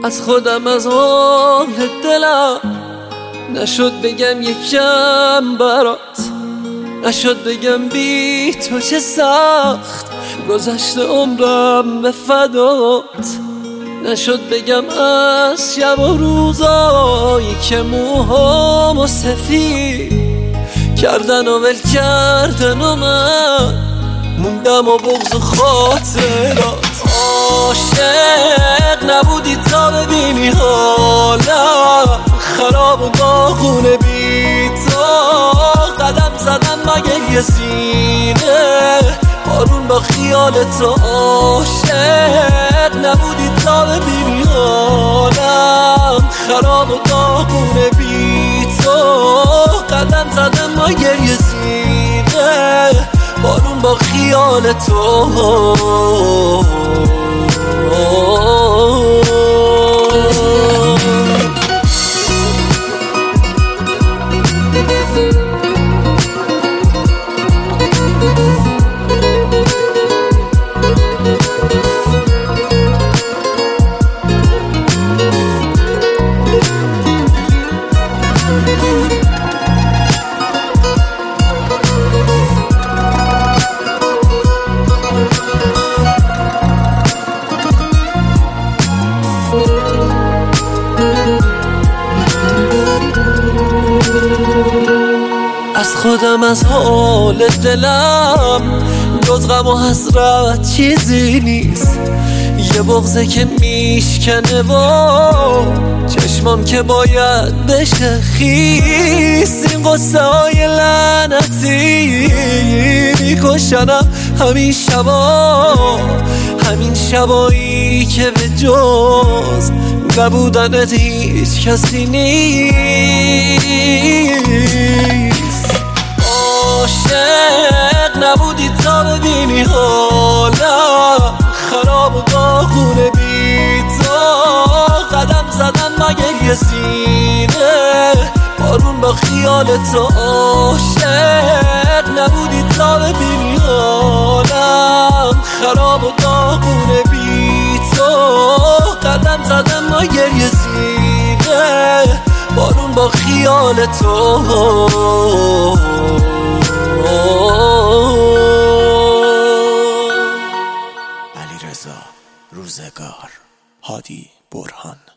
از خودم از حال دلم نشد بگم یکم برات، نشد بگم بی تو چه سخت گذشته عمرم به فدات، نشد بگم از شب و روزایی که موهامو سفید کردن و ول کردن و من موندم و بغض و خاطرات. عاشق نبودی تا ببینی حالم خراب و داغونه بی تو، قدم زدم مگه یه سینه بارون با خیال تو. عاشق نبودی تا ببینی حالم خراب و داغونه بی تو، قدم زدم مگه یه سینه بارون با خیال تو. از خودم از حال دلم جز غم و حسرت چیزی نیست، یه بغضه که میشکنه و چشمام که باید بشه خیس. این قصه های لعنتی میکشنم همین شبا، همین شبایی که به جز نبودنت هیچ کسی نیست. عاشق نبودی تا ببینی حالم خراب و داغونه بی تو، قدم زدم مگه یه سینه بارون با خیال تو. عاشق نبودی تا ببینی حالم خراب و داغونه بی تو، قدم زدم مگه یه سینه بارون با خیال تو. علیرضا روزگار، هادی برهان.